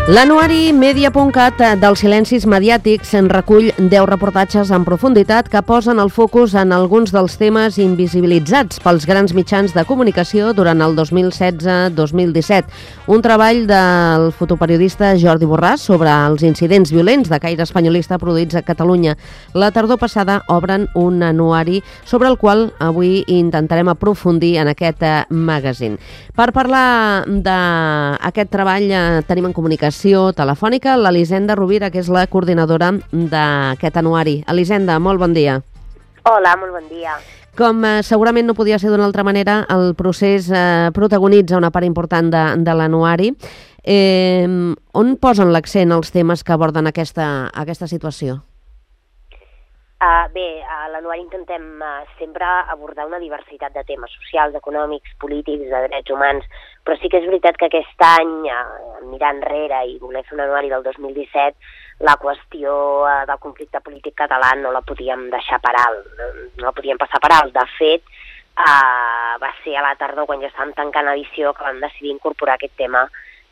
L'anuari Media.cat dels silencis mediàtics en recull 10 reportatges en profunditat que posen el focus en alguns dels temes invisibilitzats pels grans mitjans de comunicació durant el 2016-2017. Un treball del fotoperiodista Jordi Borràs sobre els incidents violents de caire espanyolista produïts a Catalunya. La tardor passada obren un anuari sobre el qual avui intentarem aprofundir en aquest magazine. Per parlar d'aquest treball tenim en comunicació telefònica l'Elisenda Rovira, que és la coordinadora d'aquest anuari. Elisenda, molt bon dia. Hola, molt bon dia. Com segurament no podia ser d'una altra manera, el procés protagonitza una part important de l'anuari. On posen l'accent els temes que aborden aquesta situació? Bé, a l'anuari intentem sempre abordar una diversitat de temes socials, econòmics, polítics, de drets humans, però sí que és veritat que aquest any, mirant enrere i voler fer un anuari del 2017, la qüestió del conflicte polític català no la podíem deixar per alt, no la podíem passar per alt. De fet, va ser a la tardor, quan ja estàvem tancant edició, que vam decidir incorporar aquest tema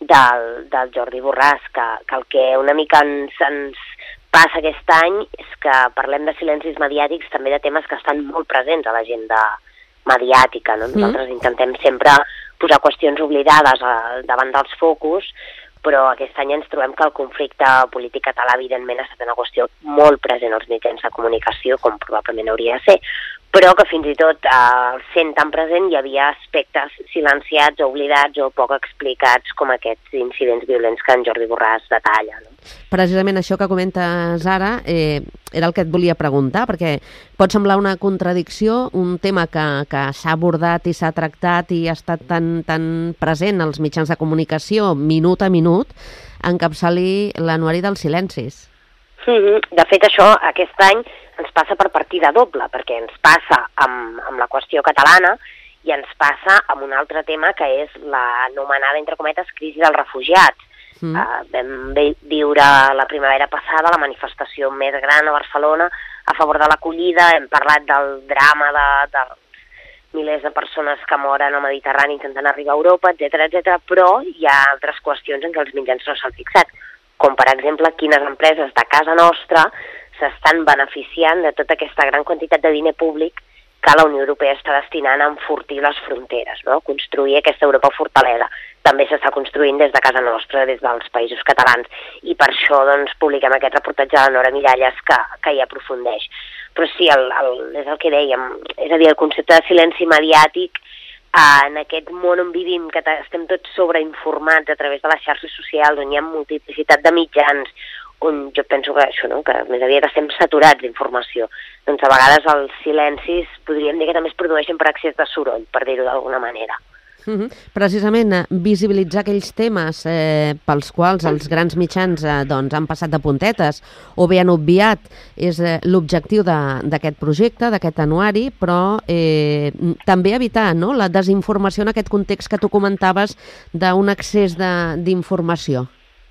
del Jordi Borràs, que el que una mica ens passa aquest any és que parlem de silencis mediàtics, també de temes que estan molt presents a l'agenda mediàtica, no? Nosaltres intentem sempre posar qüestions oblidades davant dels focus, però aquest any ens trobem que el conflicte polític català, evidentment, ha estat una qüestió molt present als mitjans de comunicació, com probablement hauria de ser, però que fins i tot sent tan present hi havia aspectes silenciats o oblidats o poc explicats com aquests incidents violents que en Jordi Borràs detalla. No? Precisament això que comentes ara era el que et volia preguntar, perquè pot semblar una contradicció, un tema que s'ha abordat i s'ha tractat i ha estat tan present als mitjans de comunicació minut a minut, encapçali l'anuari dels silencis. De fet, això aquest any ens passa per partida doble, perquè ens passa amb la qüestió catalana i ens passa amb un altre tema que és l'anomenada, entre cometes, crisi dels refugiats. Vam viure la primavera passada la manifestació més gran a Barcelona a favor de l'acollida, hem parlat del drama de milers de persones que moren al Mediterrani intentant arribar a Europa, etc., però hi ha altres qüestions en què els mitjans no s'han fixat, com per exemple quines empreses de casa nostra s'estan beneficiant de tota aquesta gran quantitat de diner públic que la Unió Europea està destinant a enfortir les fronteres, no? Construir aquesta Europa fortalesa. També s'està construint des de casa nostra, des dels països catalans, i per això doncs, publiquem aquest reportatge de la Nora Miralles que hi aprofundeix. Però sí, és el que dèiem, és a dir, el concepte de silenci mediàtic en aquest món on vivim, que estem tots sobreinformats a través de les xarxes socials, on hi ha multiplicitat de mitjans, on jo penso que això, no? Que més aviat estem saturats d'informació. Doncs a vegades els silencis podríem dir que també es produeixen per excés de soroll, per dir-ho d'alguna manera. Precisament, visibilitzar aquells temes pels quals els grans mitjans han passat de puntetes o bé han obviat és l'objectiu d'aquest projecte, d'aquest anuari, però també evitar la desinformació en aquest context que tu comentaves d'un excés d'informació.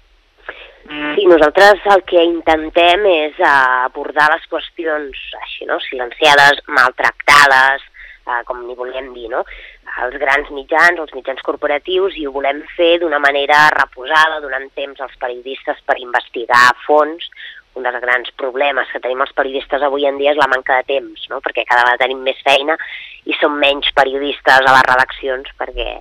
Sí, nosaltres el que intentem és abordar les qüestions així, no? Silenciades, maltractades, com n'hi volem dir, no? Els grans mitjans, els mitjans corporatius, i ho volem fer d'una manera reposada, donant temps als periodistes per investigar a fons. Un dels grans problemes que tenim els periodistes avui en dia és la manca de temps, no? Perquè cada vegada tenim més feina i som menys periodistes a les redaccions perquè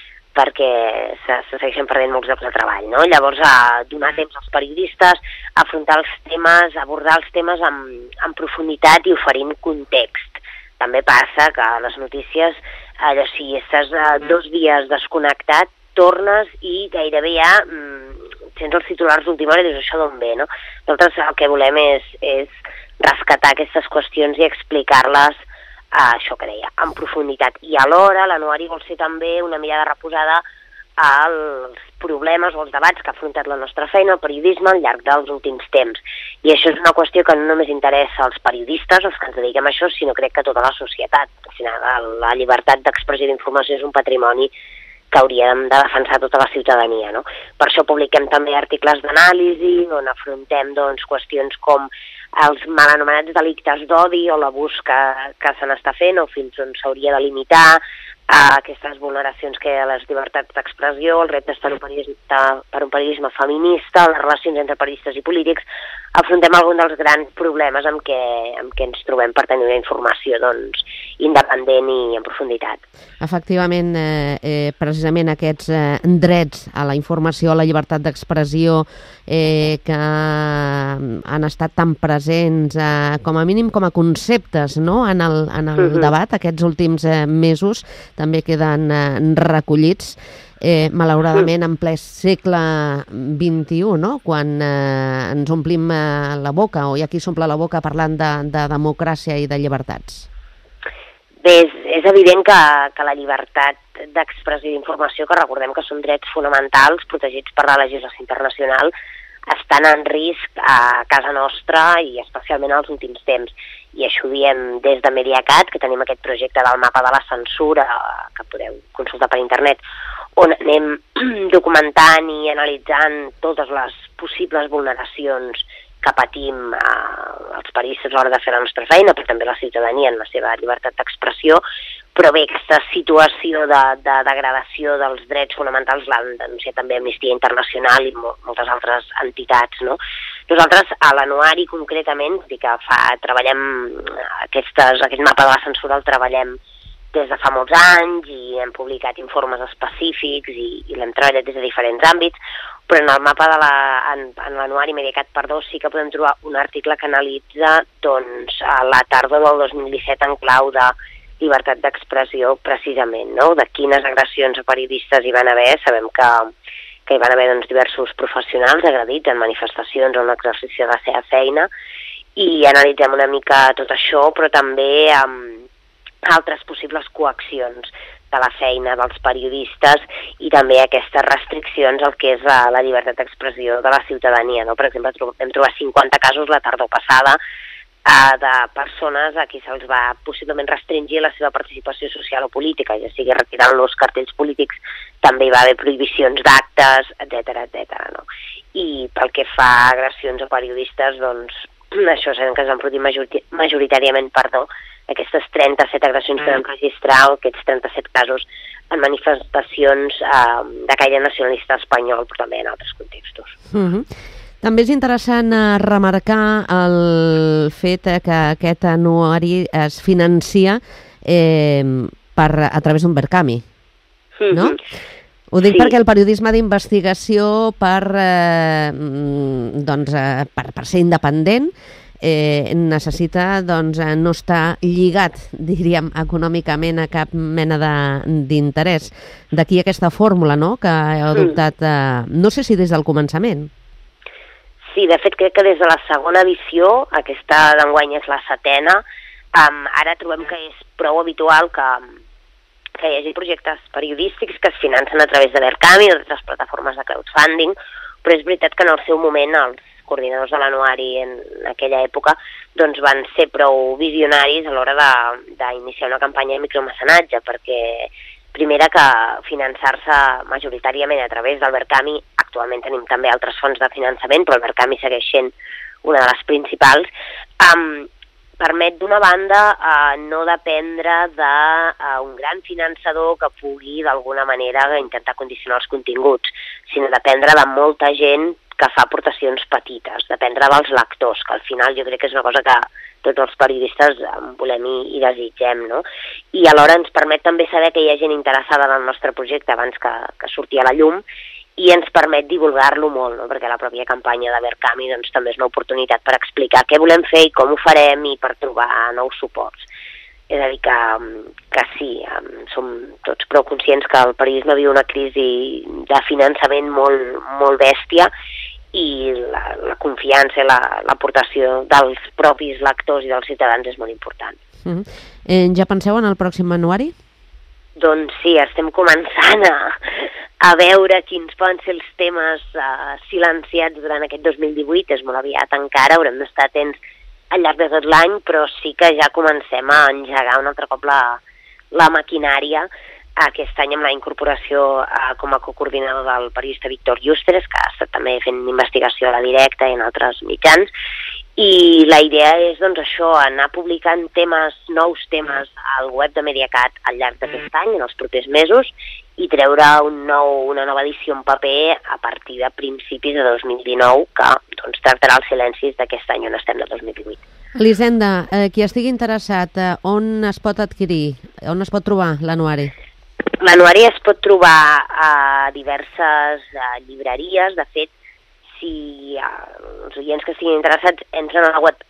se segueixen perdent molts llocs de treball, no? Llavors, donar temps als periodistes, afrontar els temes, abordar els temes amb profunditat i oferint context. També passa que a les notícies, si estàs 2 dies desconnectat, tornes i gairebé ja sents els titulars d'última hora i dius això d'on ve, no? Nosaltres el que volem és rescatar aquestes qüestions i explicar-les, això que deia, en profunditat. I alhora l'anuari vol ser també una mirada reposada als problemes o als debats que ha afrontat la nostra feina, el periodisme, al llarg dels últims temps. I això és una qüestió que no només interessa als periodistes, els que ens dediquem a això, sinó crec que a tota la societat. Al final, la llibertat d'expressió i d'informació és un patrimoni que hauríem de defensar tota la ciutadania, no? Per això publiquem també articles d'anàlisi on afrontem qüestions com els mal anomenats delictes d'odi o l'abús que se n'està fent o fins on s'hauria de limitar, a aquestes vulneracions que hi ha a les llibertats d'expressió, els reptes per un periodisme feminista, les relacions entre periodistes i polítics, afrontem algun dels grans problemes amb què ens trobem per tenir una informació independent i en profunditat. Efectivament, precisament aquests drets a la informació, a la llibertat d'expressió, que han estat tan presents, com a mínim com a conceptes, no?, en el debat aquests últims mesos, també queden recollits. Malauradament en ple segle XXI, no?, quan ens omplim la boca, o hi ha qui s'omple la boca parlant de democràcia i de llibertats. Bé, és evident que la llibertat d'expressió i d'informació, que recordem que són drets fonamentals protegits per la legislació internacional, estan en risc a casa nostra i especialment als últims temps. I això ho diem des de Mediacat, que tenim aquest projecte del mapa de la censura, que podeu consultar per internet, on anem documentant i analitzant totes les possibles vulneracions que patim els periodistes a l'hora de fer la nostra feina, però també la ciutadania en la seva llibertat d'expressió. Però bé, aquesta situació de degradació dels drets fonamentals l'han denunciat també Amnistia Internacional i moltes altres entitats, no? Nosaltres, a l'Anuari concretament, que treballem aquest mapa de la censura el treballem des de fa molts anys i hem publicat informes específics i l'hem treballat des de diferents àmbits, però en el mapa en l'Anuari Mediacat, sí que podem trobar un article que analitza la tardor del 2017 en clau de llibertat d'expressió precisament, no?, de quines agressions a periodistes hi van haver. Sabem que hi van haver diversos professionals agredits en manifestacions o en l'exercici de la seva feina, i analitzem una mica tot això, però també altres possibles coaccions de la feina dels periodistes i també aquestes restriccions al que és la llibertat d'expressió de la ciutadania, no? Per exemple, vam trobar 50 casos la tardor passada de persones a qui se'ls va possiblement restringir la seva participació social o política, ja sigui retirant-los cartells polítics, també hi va haver prohibicions d'actes, etc., no? I pel que fa a agressions a periodistes, això sabem que es van produir majoritàriament, aquestes 37 agressions que vam registrar, aquests 37 casos en manifestacions de caire nacionalista espanyol, però també en altres contextos. També és interessant remarcar el fet que aquest anuari es financia a través d'un Verkami, no? Ho dic perquè el periodisme d'investigació, per ser independent, necessita no estar lligat, diríem, econòmicament a cap mena d'interès. D'aquí aquesta fórmula, no?, que heu adoptat, no sé si des del començament. Sí, de fet crec que des de la segona edició, aquesta d'enguany és la 7ª, ara trobem que és prou habitual que hi hagi projectes periodístics que es financen a través de Verkami o d'altres plataformes de crowdfunding, però és veritat que en el seu moment els coordinadors de l'Anuari en aquella època van ser prou visionaris a l'hora d'iniciar una campanya de micromecenatge, perquè primera que finançar-se majoritàriament a través del Verkami, actualment tenim també altres fonts de finançament, però el Verkami segueix sent una de les principals, permet d'una banda no dependre d'un gran finançador que pugui d'alguna manera intentar condicionar els continguts, sinó dependre de molta gent que fa aportacions petites, dependre dels lectors, que al final jo crec que és una cosa que tots els periodistes volem i desitgem, no? I alhora ens permet també saber que hi ha gent interessada en el nostre projecte abans que surti a la llum, i ens permet divulgar-lo molt, no? Perquè la pròpia campanya de Verkami també és una oportunitat per explicar què volem fer i com ho farem i per trobar nous suports. És a dir, que sí, som tots prou conscients que el periodisme viu una crisi de finançament molt bèstia, i la confiança i l'aportació dels propis lectors i dels ciutadans és molt important. Ja penseu en el pròxim anuari? Doncs sí, estem començant a veure quins poden ser els temes silenciats durant aquest 2018, és molt aviat encara, haurem d'estar atents al llarg de tot l'any, però sí que ja comencem a engegar un altre cop la maquinària, aquest any amb la incorporació com a cocoordinador del periodista Víctor Llustres, que ha estat també fent investigació a la Directa i en altres mitjans, I la idea és doncs, això, anar publicant nous temes al web de Mediacat al llarg d'aquest any, en els propers mesos, i treure una nova edició en paper a partir de principis de 2019, que doncs, tractarà els silencis d'aquest any on estem de 2018. Elisenda, qui estigui interessat, on es pot adquirir, on es pot trobar l'anuari? L'anuari es pot trobar a diverses llibreries. De fet, si els oients que estiguin interessats entren a la web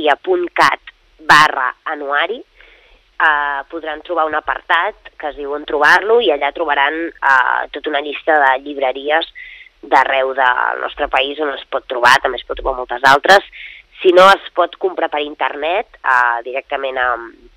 media.cat/anuari, podran trobar un apartat que es diu on trobar-lo i allà trobaran tota una llista de llibreries d'arreu del nostre país on es pot trobar, també es pot trobar moltes altres. Si no, es pot comprar per internet directament a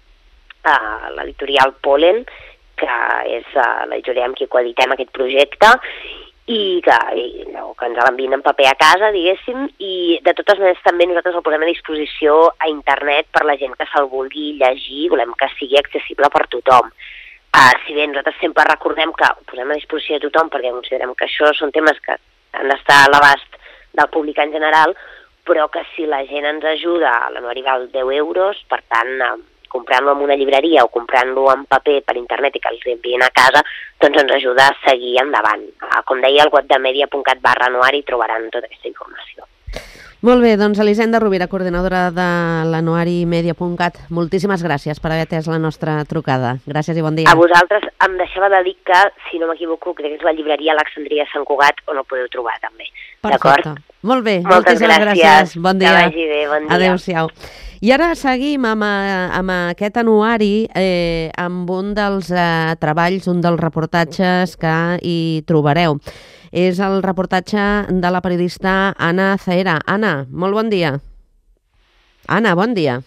l'editorial Polen, que és l'editorial amb qui coeditem aquest projecte, i que ens l'envien en paper a casa, diguéssim, i de totes maneres també nosaltres el posem a disposició a internet per la gent que se'l vulgui llegir, volem que sigui accessible per tothom. Si bé nosaltres sempre recordem que ho posem a disposició de tothom perquè considerem que això són temes que han d'estar a l'abast del públic en general, però que si la gent ens ajuda, l'anuari val 10 euros, per tant, comprant-lo en una llibreria o comprant-lo en paper per internet i que els envien a casa, doncs ens ajuda a seguir endavant. Com deia, al web de media.cat/anuari trobaran tota aquesta informació. Molt bé, doncs Elisenda Rovira, coordinadora de l'anuari media.cat, moltíssimes gràcies per haver atès la nostra trucada. Gràcies i bon dia. A vosaltres em deixava de dir que, si no m'equivoco, crec que és la llibreria Alexandria Sant Cugat, on ho podeu trobar també. Perfecte. Molt bé, moltes gràcies. Bon dia. Que vagi bé, bon dia. Adéu-siau. I ara seguim amb aquest anuari, amb un dels treballs, un dels reportatges que hi trobareu. És el reportatge de la periodista Anna Zahera. Anna, molt bon dia. Anna, bon dia.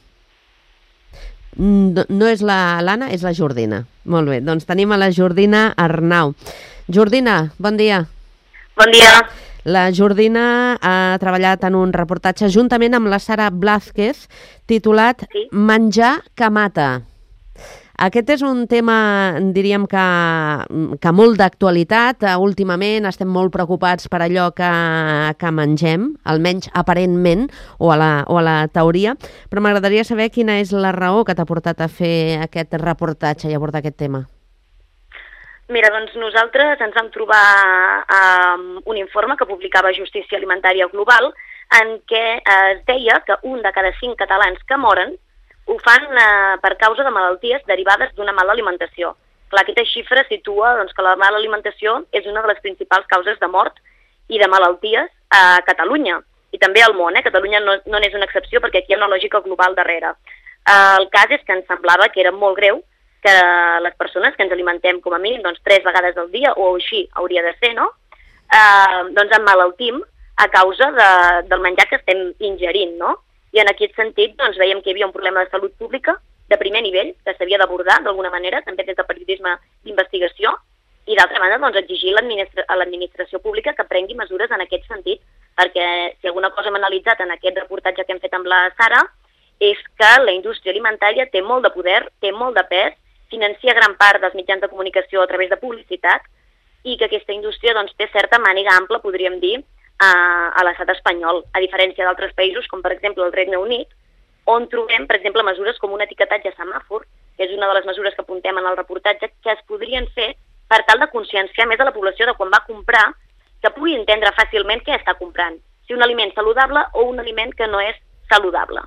No és l'Anna, és la Jordina. Molt bé, doncs tenim a la Jordina Arnau. Jordina, bon dia. Bon dia. La Jordina ha treballat en un reportatge juntament amb la Sara Blázquez titulat Menjar que mata. Aquest és un tema, diríem que molt d'actualitat. Últimament estem molt preocupats per allò que mengem, almenys aparentment, o a la teoria, però m'agradaria saber quina és la raó que t'ha portat a fer aquest reportatge i abordar aquest tema. Mira, doncs nosaltres ens vam trobar un informe que publicava Justícia Alimentària Global en què es deia que 1 de cada 5 catalans que moren ho fan per causa de malalties derivades d'una mala alimentació. Clar, aquesta xifra situa que la mala alimentació és una de les principals causes de mort i de malalties a Catalunya i també al món. Catalunya no n'és una excepció perquè aquí hi ha una lògica global darrere. El cas és que ens semblava que era molt greu que les persones que ens alimentem com a mínim 3 vegades al dia, o així hauria de ser, no? Doncs emmalaltim a causa del menjar que estem ingerint, no? I en aquest sentit veiem que hi havia un problema de salut pública de primer nivell que s'havia d'abordar d'alguna manera, també des del periodisme d'investigació, i d'altra banda exigir a l'administració pública que prengui mesures en aquest sentit, perquè si alguna cosa hem analitzat en aquest reportatge que hem fet amb la Sara és que la indústria alimentària té molt de poder, té molt de pes, financia gran part dels mitjans de comunicació a través de publicitat i que aquesta indústria té certa màniga ampla, podríem dir, a l'estat espanyol, a diferència d'altres països, com per exemple el Regne Unit, on trobem, per exemple, mesures com un etiquetatge semàfor, que és una de les mesures que apuntem en el reportatge, que es podrien fer per tal de conscienciar més a la població de quan va comprar, que pugui entendre fàcilment què està comprant, si un aliment saludable o un aliment que no és saludable.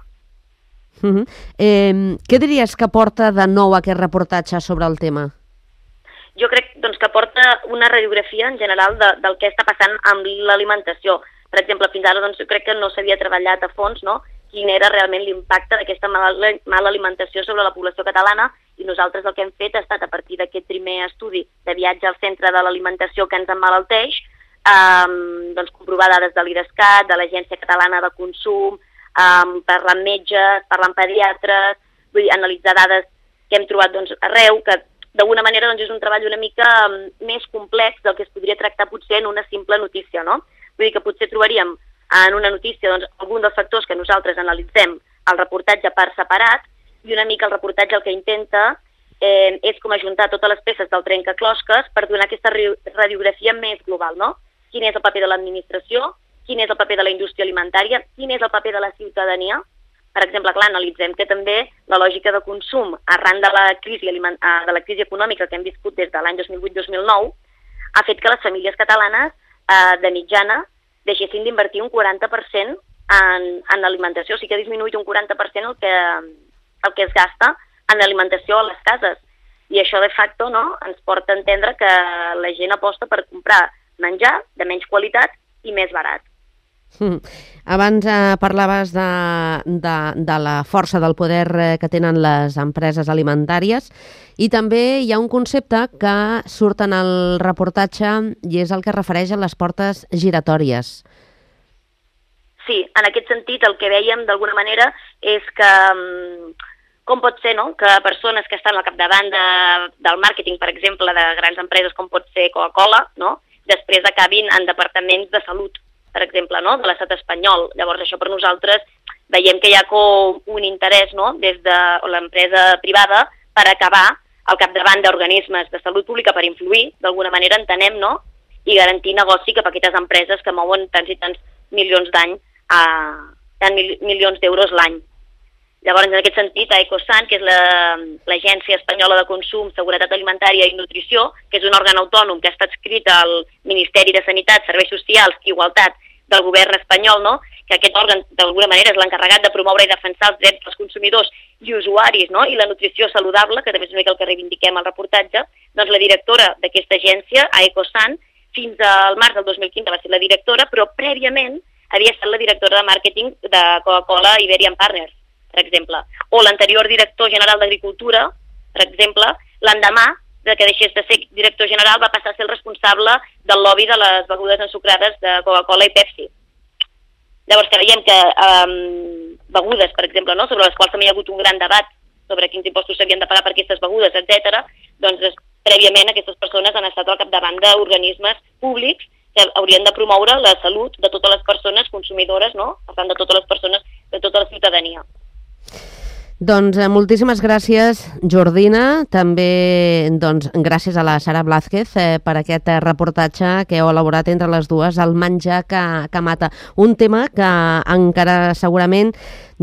Què diries que porta de nou aquest reportatge sobre el tema? Jo crec que porta una radiografia en general del que està passant amb l'alimentació. Per exemple, fins ara jo crec que no s'havia treballat a fons quin era realment l'impacte d'aquesta mala alimentació sobre la població catalana i nosaltres el que hem fet ha estat a partir d'aquest primer estudi de viatge al centre de l'alimentació que ens emmalalteix, comprovar dades de l'IDESCAT, de l'Agència Catalana de Consum, parlar amb metges, parlar amb pediatres, analitzar dades que hem trobat arreu, que d'alguna manera és un treball una mica més complex del que es podria tractar potser en una simple notícia, no? Vull dir que potser trobaríem en una notícia algun dels factors que nosaltres analitzem al reportatge per separat i una mica el reportatge el que intenta és com ajuntar totes les peces del trencaclosques per donar aquesta radiografia més global, no? Quin és el paper de l'administració, quin és el paper de la indústria alimentària, quin és el paper de la ciutadania. Per exemple, clar, analitzem que també la lògica de consum arran de la crisi econòmica que hem viscut des de l'any 2008-2009 ha fet que les famílies catalanes de mitjana deixessin d'invertir un 40% en alimentació, o sigui que ha disminuït un 40% el que es gasta en alimentació a les cases. I això, de facto, no, ens porta a entendre que la gent aposta per comprar menjar de menys qualitat i més barat. Abans parlaves de la força del poder que tenen les empreses alimentàries i també hi ha un concepte que surt en el reportatge i és el que refereix a les portes giratòries. Sí, en aquest sentit el que veiem d'alguna manera és que com pot ser, no?, que persones que estan al capdavant del màrqueting, per exemple, de grans empreses com pot ser Coca-Cola, no?, després acabin en departaments de salut, per exemple, no?, de l'estat espanyol. Llavors, això per nosaltres veiem que hi ha un interès, no?, des de l'empresa privada per acabar al capdavant d'organismes de salut pública per influir, d'alguna manera entenem, no?, i garantir negoci cap a aquestes empreses que mouen tants i tants milions d'any, milions d'euros l'any. Llavors, en aquest sentit, a Ecosan, que és l'Agència Espanyola de Consum, Seguretat Alimentària i Nutrició, que és un òrgan autònom que està adscrit al Ministeri de Sanitat, Serveis Socials i Igualtat del govern espanyol, no?, que aquest òrgan d'alguna manera és l'encarregat de promoure i defensar els drets dels consumidors i usuaris, no?, i la nutrició saludable, que també és una mica el que reivindiquem al reportatge, doncs la directora d'aquesta agència, a Ecosan, fins al març del 2015 va ser la directora, però prèviament havia estat la directora de màrqueting de Coca-Cola Iberian Partners, per exemple. O l'anterior director general d'Agricultura, per exemple, l'endemà de que deixés de ser director general va passar a ser el responsable del lobby de les begudes ensucrades de Coca-Cola i Pepsi. Llavors que veiem que begudes, per exemple, no?, sobre les quals també hi ha hagut un gran debat sobre quins impostos s'havien de pagar per aquestes begudes, etc. Doncs prèviament aquestes persones han estat al capdavant d'organismes públics que haurien de promoure la salut de totes les persones consumidores, no?, per tant, de totes les persones, de tota la ciutadania. Doncs moltíssimes gràcies, Jordina. També gràcies a la Sara Blázquez per aquest reportatge que heu elaborat entre les dues, el menjar que mata. Un tema que encara segurament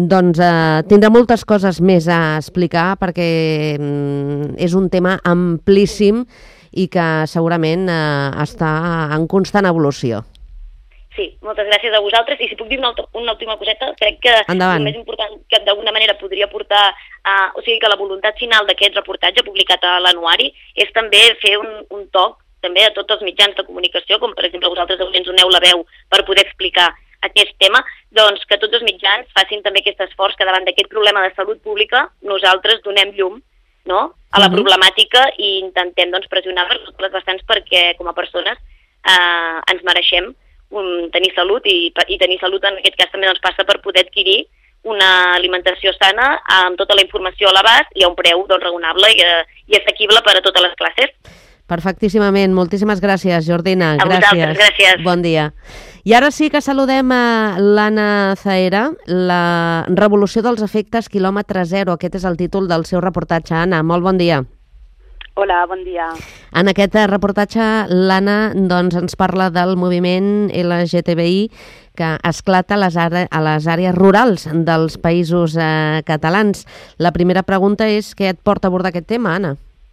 tindrà moltes coses més a explicar perquè és un tema amplíssim i que segurament està en constant evolució. Sí, moltes gràcies a vosaltres. I si puc dir una última coseta, crec que endavant. El més important que d'alguna manera podria portar, o sigui que la voluntat final d'aquest reportatge publicat a l'anuari és també fer un toc també a tots els mitjans de comunicació, com per exemple vosaltres avui ens doneu la veu per poder explicar aquest tema, doncs que tots els mitjans facin també aquest esforç que davant d'aquest problema de salut pública nosaltres donem llum, no?, a la problemàtica i intentem pressionar per totes les vessants perquè com a persones ens mereixem tenir salut i tenir salut en aquest cas també passa per poder adquirir una alimentació sana amb tota la informació a l'abast i a un preu raonable i assequible per a totes les classes. Perfectíssimament. Moltíssimes gràcies, Jordina. A vosaltres, gràcies. Bon dia. I ara sí que saludem a l'Anna Zahera, la revolució dels efectes quilòmetre zero. Aquest és el títol del seu reportatge. Anna, molt bon dia. Hola, bon dia. En aquest reportatge, l'Anna ens parla del moviment LGTBI que esclata a les àrees rurals dels països catalans. La primera pregunta és què et porta a abordar aquest tema, Anna?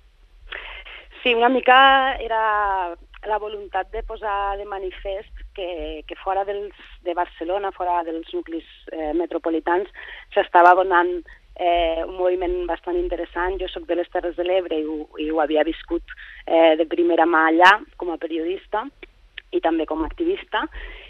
Sí, una mica era la voluntat de posar de manifest que fora de Barcelona, fora dels nuclis metropolitans, s'estava donant un moviment bastant interessant. Jo soc de les Terres de l'Ebre i ho havia viscut de primera mà allà com a periodista i també com a activista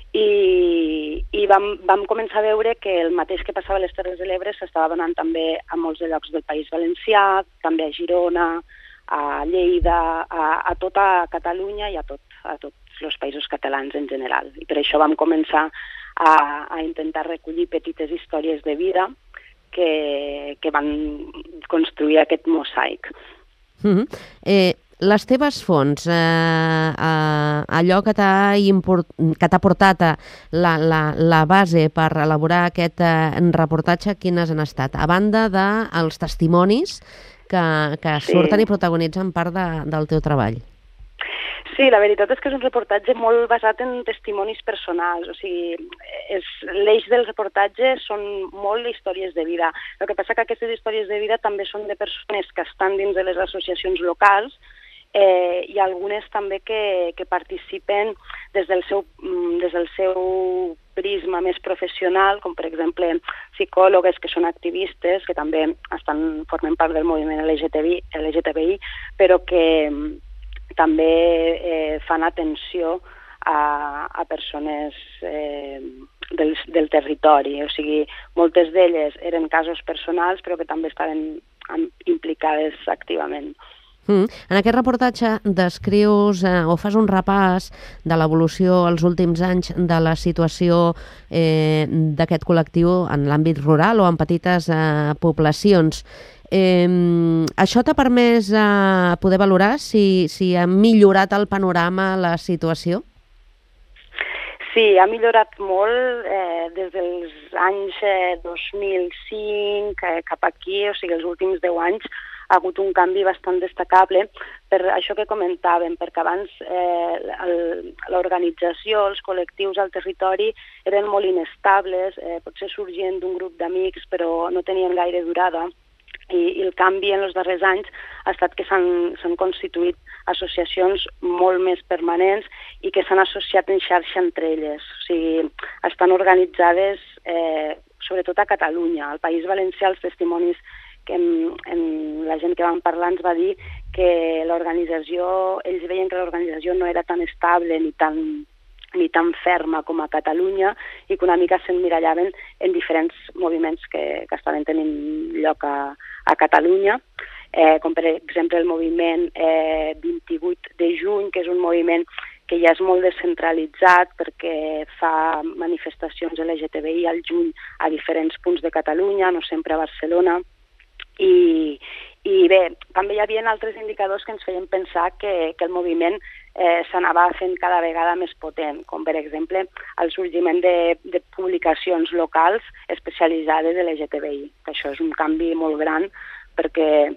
i vam començar a veure que el mateix que passava a les Terres de l'Ebre s'estava donant també a molts de llocs del País Valencià, també a Girona, a Lleida, a tota Catalunya i a tots els països catalans en general. I per això vam començar a intentar recollir petites històries de vida que van construir aquest mosaic. Les teves fonts, allò que t'ha portat la base per elaborar aquest reportatge, quines han estat? A banda dels testimonis que surten i protagonitzen part del teu treball. Sí, la veritat és que és un reportatge molt basat en testimonis personals, o sigui, l'eix del reportatge són molt històries de vida. El que passa que aquestes històries de vida també són de persones que estan dins de les associacions locals i algunes també que participen des del seu prisma més professional, com per exemple psicòlogues que són activistes, que també formen part del moviment LGTBI, però que també fan atenció a persones del territori. O sigui, moltes d'elles eren casos personals, però que també estaven implicades activament. En aquest reportatge descrius o fas un repàs de l'evolució als últims anys de la situació d'aquest col·lectiu en l'àmbit rural o en petites poblacions. Això t'ha permès poder valorar si ha millorat el panorama, la situació? Sí, ha millorat molt des dels anys 2005 cap aquí, o sigui, els últims 10 anys ha hagut un canvi bastant destacable per això que comentàvem, perquè abans l'organització, els col·lectius al territori eren molt inestables, potser sorgien d'un grup d'amics però no tenien gaire durada, i el canvi en els darrers anys ha estat que s'han constituït associacions molt més permanents i que s'han associat en xarxa entre elles. O sigui, estan organitzades sobretot a Catalunya. Al País Valencià els testimonis que la gent que van parlar ens va dir que ells veien que l'organització no era tan estable ni tan ferma com a Catalunya i que una mica s'emmirallaven en diferents moviments que estaven tenint lloc a Catalunya, com per exemple el moviment 28 de juny, que és un moviment que ja és molt descentralitzat perquè fa manifestacions LGTBI al juny a diferents punts de Catalunya, no sempre a Barcelona. I bé, també hi havia altres indicadors que ens feien pensar que el moviment s'anava fent cada vegada més potent, com per exemple el sorgiment de publicacions locals especialitzades de LGTBI, que això és un canvi molt gran perquè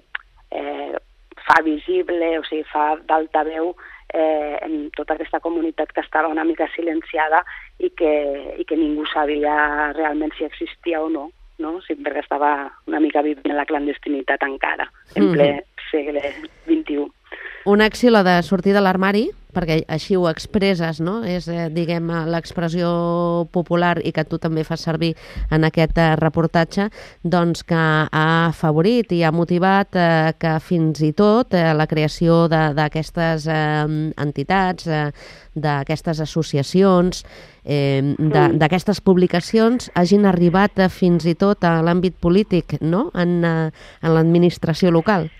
fa visible, o sigui, fa d'altaveu en tota aquesta comunitat que estava una mica silenciada i que ningú sabia realment si existia o no. No? Sí, perquè estava una mica vivint en la clandestinitat encara, en ple segle XXI. Una acció, la de sortir de l'armari, perquè així ho expresses, no? És, diguem, l'expressió popular i que tu també fas servir en aquest reportatge, doncs que ha afavorit i ha motivat que fins i tot la creació d'aquestes entitats, d'aquestes associacions, d'aquestes publicacions hagin arribat fins i tot a l'àmbit polític, no? En l'administració local.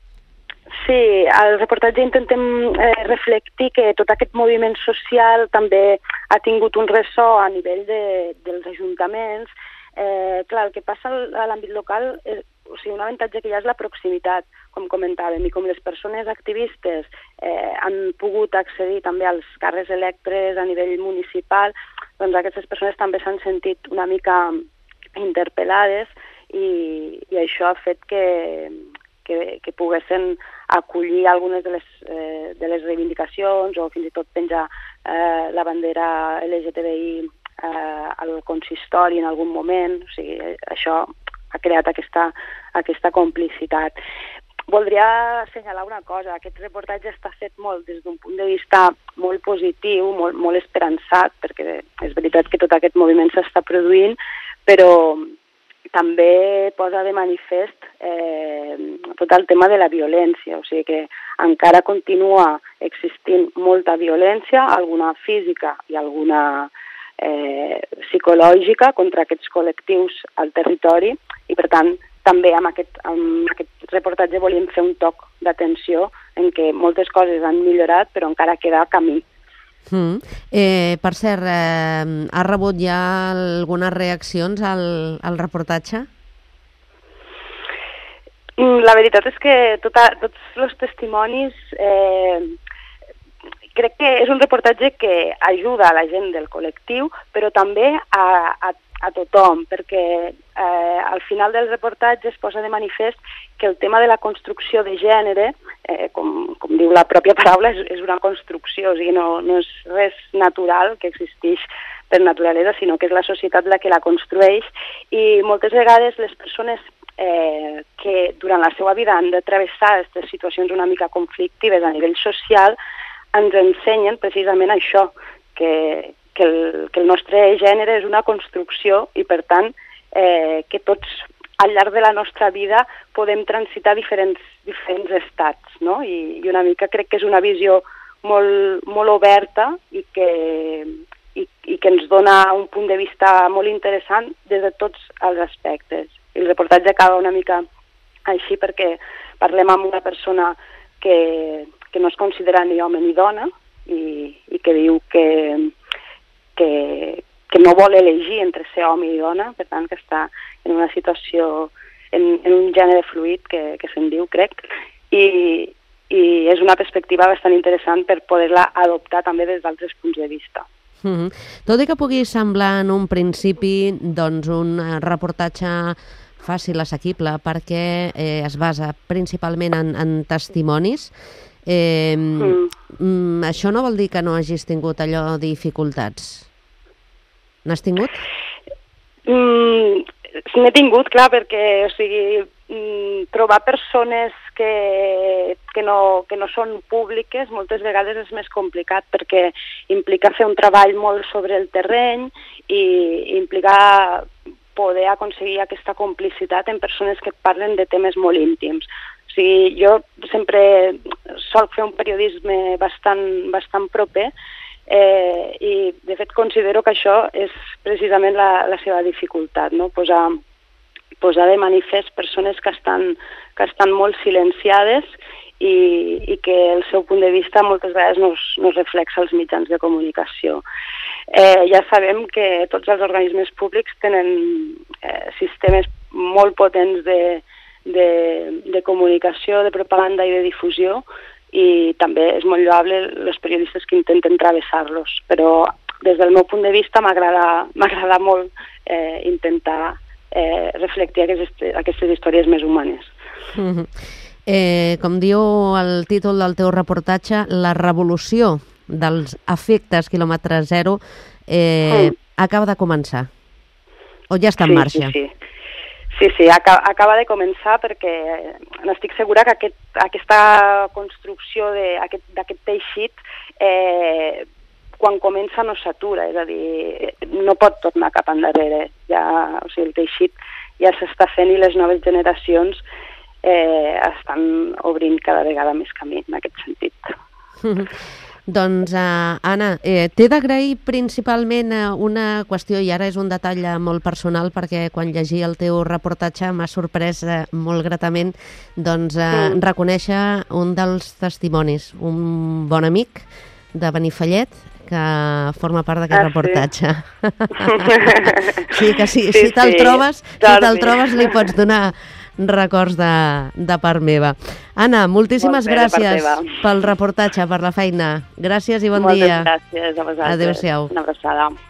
Sí, al reportatge intentem reflectir que tot aquest moviment social també ha tingut un ressò a nivell dels ajuntaments. Clar, el que passa a l'àmbit local, o sigui, un avantatge que hi ha és la proximitat, com comentàvem, i com les persones activistes han pogut accedir també als càrrecs electes a nivell municipal, doncs aquestes persones també s'han sentit una mica interpel·lades i això ha fet que poguessin acollir algunes de les reivindicacions o fins i tot penjar la bandera LGTBI al consistori en algun moment. O sigui, això ha creat aquesta complicitat. Voldria assenyalar una cosa. Aquest reportatge està fet molt des d'un punt de vista molt positiu, molt esperançat, perquè és veritat que tot aquest moviment s'està produint, però també posa de manifest tot el tema de la violència, o sigui que encara continua existint molta violència, alguna física i alguna psicològica contra aquests col·lectius al territori i per tant també amb aquest reportatge volíem fer un toc d'atenció en què moltes coses han millorat però encara queda camí. Per cert, ha rebut ja algunes reaccions al reportatge? La veritat és que tots els testimonis crec que és un reportatge que ajuda a la gent del col·lectiu, però també a a tothom, perquè al final del reportatge es posa de manifest que el tema de la construcció de gènere, com diu la pròpia paraula, és una construcció, o sigui, no és res natural que existeix per naturalesa, sinó que és la societat la que la construeix, i moltes vegades les persones que durant la seva vida han de travessar aquestes situacions una mica conflictives a nivell social ens ensenyen precisament això, que el nostre gènere és una construcció i, per tant, que tots al llarg de la nostra vida podem transitar diferents estats, no? I una mica crec que és una visió molt oberta i que ens dona un punt de vista molt interessant des de tots els aspectes. I el reportatge acaba una mica així perquè parlem amb una persona que no es considera ni home ni dona i que diu que no vol elegir entre ser home i dona, per tant que està en una situació, en un gènere fluid que se'n diu, crec, i és una perspectiva bastant interessant per poder-la adoptar també des d'altres punts de vista. Tot i que pugui semblar en un principi doncs, un reportatge fàcil, assequible, perquè es basa principalment en testimonis, això no vol dir que no hagis tingut allò dificultats? N'has tingut? N'he tingut, clar, perquè o sigui, trobar persones que no són públiques moltes vegades és més complicat perquè implica fer un treball molt sobre el terreny i implica poder aconseguir aquesta complicitat en persones que parlen de temes molt íntims. O sigui, jo sempre solc fer un periodisme bastant proper i de fet considero que això és precisament la seva dificultat, no? Posar de manifest persones que estan molt silenciades i que el seu punt de vista moltes vegades no es reflexa als mitjans de comunicació. Ja sabem que tots els organismes públics tenen sistemes molt potents de comunicació, de propaganda i de difusió, i també és molt lloable els periodistes que intenten travessar-los, però des del meu punt de vista m'agrada molt intentar reflectir aquestes històries més humanes. Com diu el títol del teu reportatge, la revolució dels afectes quilòmetre zero acaba de començar, o ja està en marxa? Sí, acaba de començar perquè n'estic segura que aquesta construcció d'aquest teixit quan comença no s'atura, és a dir, no pot tornar cap endarrere. O sigui, el teixit ja s'està fent i les noves generacions estan obrint cada vegada més camí en aquest sentit. Doncs, Anna, t'he d'agrair principalment una qüestió, i ara és un detall molt personal, perquè quan llegia el teu reportatge m'ha sorprès molt gratament reconèixer un dels testimonis, un bon amic de Benifallet, que forma part d'aquest reportatge. Sí, que si te'l trobes li pots donar records de part meva. Anna, moltíssimes gràcies pel reportatge, per la feina. Gràcies i bon dia. Moltes gràcies a vosaltres. Adéu-siau. Una abraçada.